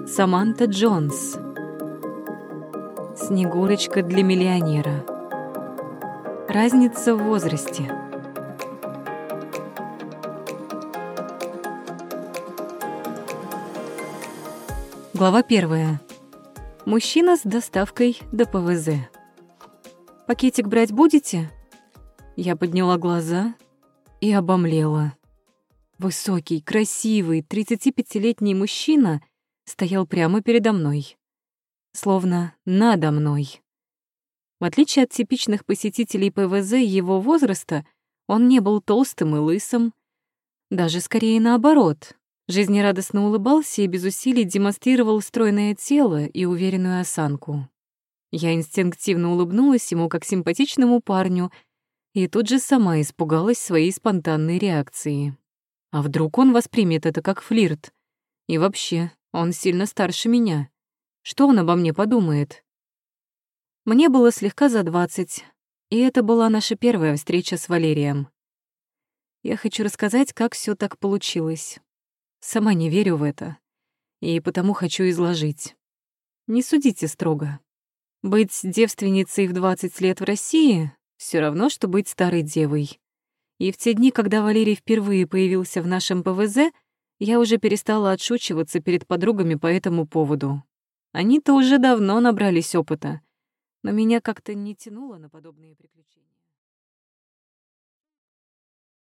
Саманта Джонс. Снегурочка для миллионера. Разница в возрасте. Глава 1. Мужчина с доставкой до ПВЗ. «Пакетик брать будете?» Я подняла глаза и обомлела. Высокий, красивый, 35-летний мужчина стоял прямо передо мной. Словно надо мной. В отличие от типичных посетителей ПВЗ его возраста, он не был толстым и лысым. Даже скорее наоборот. Жизнерадостно улыбался и без усилий демонстрировал стройное тело и уверенную осанку. Я инстинктивно улыбнулась ему как симпатичному парню и тут же сама испугалась своей спонтанной реакции. А вдруг он воспримет это как флирт? И вообще, он сильно старше меня. Что он обо мне подумает? Мне было слегка за 20, и это была наша первая встреча с Валерием. Я хочу рассказать, как все так получилось. Сама не верю в это, и потому хочу изложить. Не судите строго. Быть девственницей в 20 лет в России все равно, что быть старой девой. И в те дни, когда Валерий впервые появился в нашем ПВЗ, я уже перестала отшучиваться перед подругами по этому поводу. Они-то уже давно набрались опыта, но меня как-то не тянуло на подобные приключения.